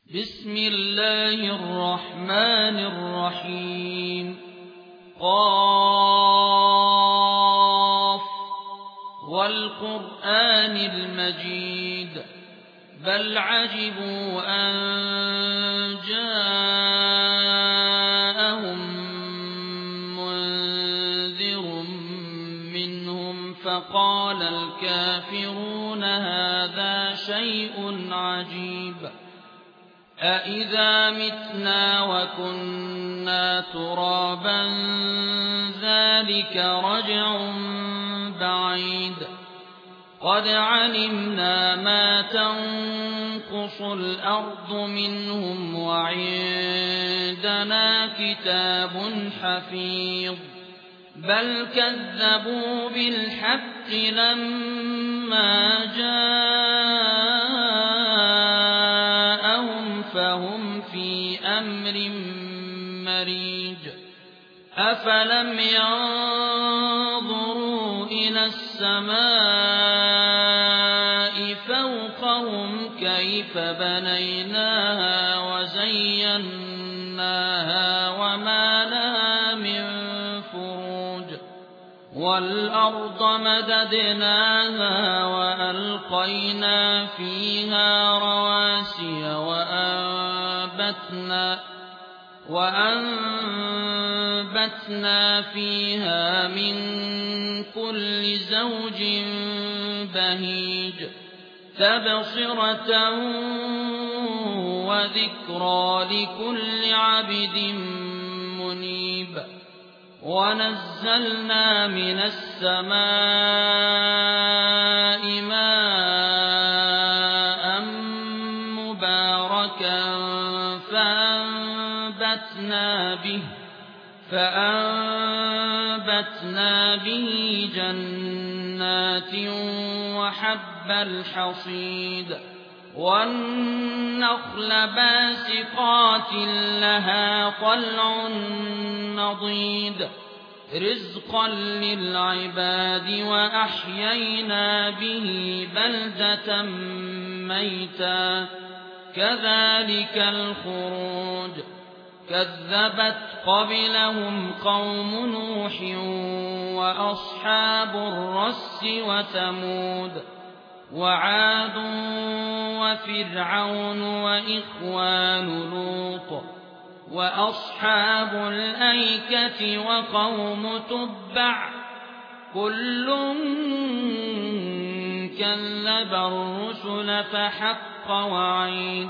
بسم الله الرحمن الرحيم. قاف والقرآن المجيد بل عجبوا أن جاءهم منذر منهم فقال الكافرون هذا شيء عجيب أإذا متنا وكنا ترابا ذلك رجع بعيد قد علمنا ما تنقص الأرض منهم وعندنا كتاب حفيظ بل كذبوا بالحق لما جاءهم فهم في أمر مريج أفلم ينظروا إلى السماء فوقهم كيف بنيناها وزيناها وما لها من فروج والأرض مددناها وألقينا فيها رواسي وأنبتنا فيها من كل زوج بهيج تبصرة وذكرى لكل عبد منيب ونزلنا من السماء ماء مباركا فأنبتنا به جنات وحب الحصيد والنخل باسقات لها طلع نضيد رزقا للعباد وأحيينا به بلدة ميتا كذلك الخروج كذبت قبلهم قوم نوح وأصحاب الرس وثمود وعاد وفرعون وإخوان لوط وأصحاب الأيكة وقوم تبع كل كذب الرسل فحق وعيد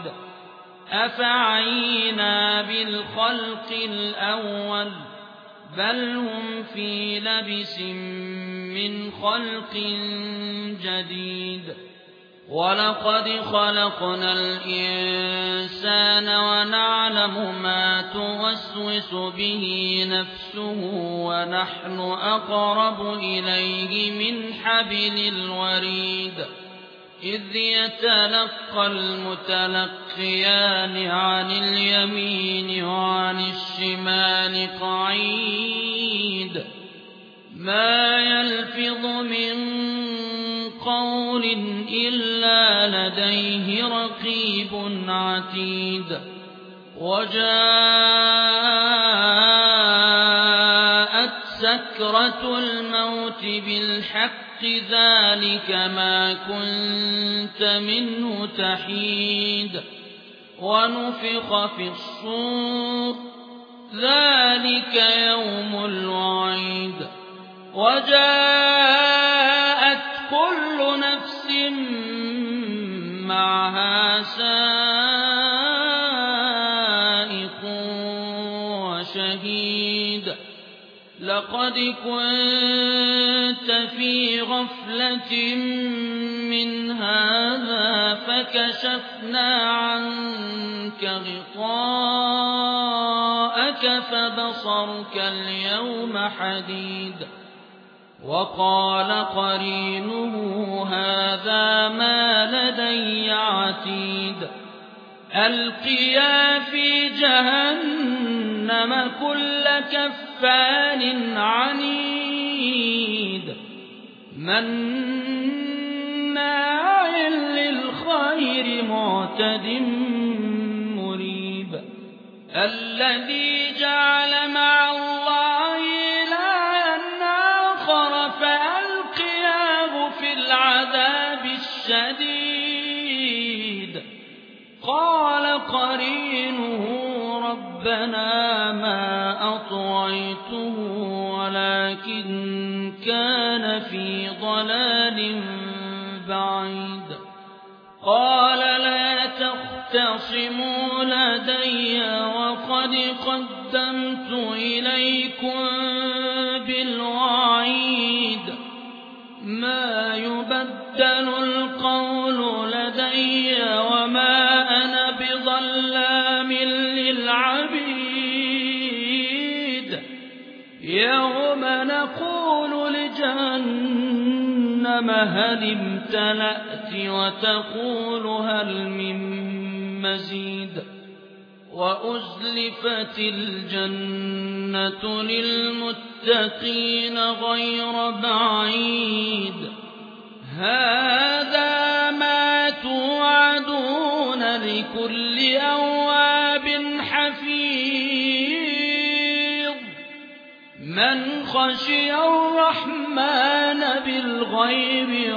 أفعينا بالخلق الأول بل هم في لبس من خلق جديد ولقد خلقنا الإنسان ونعلم ما توسوس به نفسه ونحن أقرب إليه من حبل الوريد إذ يتلقى المتلقيان عن اليمين وعن الشمال قعيد ما يلفظ من قول إلا لديه رقيب عتيد وجاءت سكرة الموت بالحق ذلك ما كنت منه تحيد ونفخ في الصور ذلك يوم الوعيد وجاءت كل نفس معها سائق وشهيد لقد كنت في غفلة من هذا فكشفنا عنك غطاءك فبصرك اليوم حديد وقال قرينه هذا ما لدي عتيد ألقيا في جهنم كل كفار عنيد مناع للخير معتد الذي جعل مع الله إلها آخر فألقياه في العذاب الشديد قال قرينه ربنا ما أطغيته ولكن كان في ضلال بعيد قال لا تختصموا لدي وقد قدمت إليكم بالوعيد ما يبدل القول لدي وما أنا بظلام للعبيد يوم نقول لجهنم هل امتلأت وتقول هل من مزيد وأزلفت الجنة للمتقين غير بعيد هذا ما توعدون لكل أواب حفيظ من خشي الرحمن بالغيب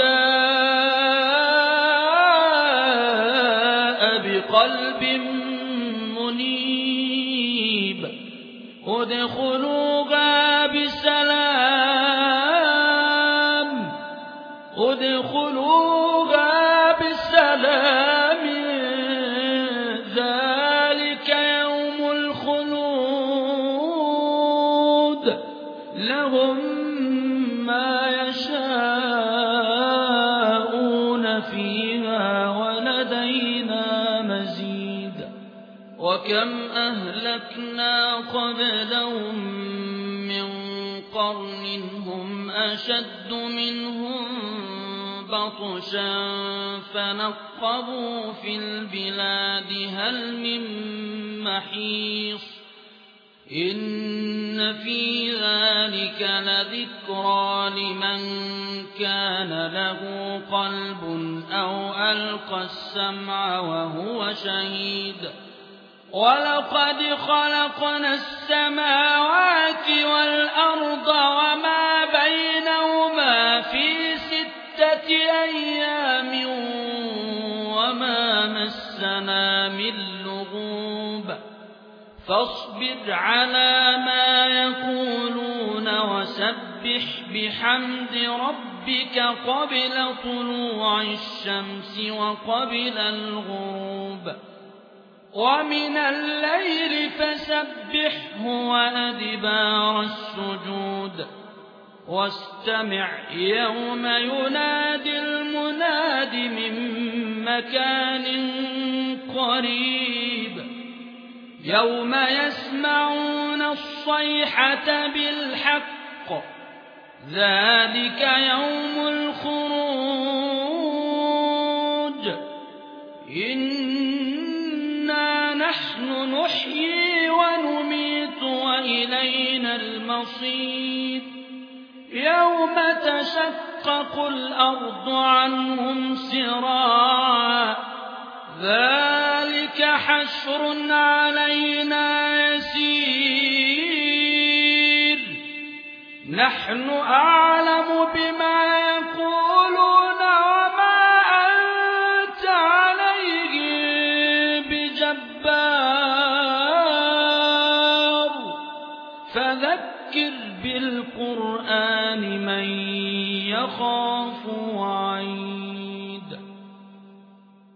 وجاء بقلب منيب ادخلوها بسلام ذلك يوم الخلود لهم ما يشاءون فيها ولدينا مزيد وكم أهلكنا قبلهم من قرن هم أشد منهم بطشا فنقبوا في البلاد هل من محيص إن في ذلك لذكرى لمن كان له قلب أو ألقى السمع وهو شهيد ولقد خلقنا السماوات والأرض وما بينهما في 6 أيام وما مسنا من لغوب فاصبر على ما يقولون وسبح بحمد ربك قبل طلوع الشمس وقبل الغروب ومن الليل فسبحه وأدبار السجود واستمع يوم ينادي المناد من مكان قريب يوم يسمعون الصيحة بالحق ذلك يوم الخروج إنا نحن نحيي ونميت وإلينا المصير يوم تشقق الأرض عنهم سراعا ذلك حشر علينا يسير نحن أعلم بما يقولون وما أنت عليهم بجبار فذكر بالقرآن من يخاف وعيد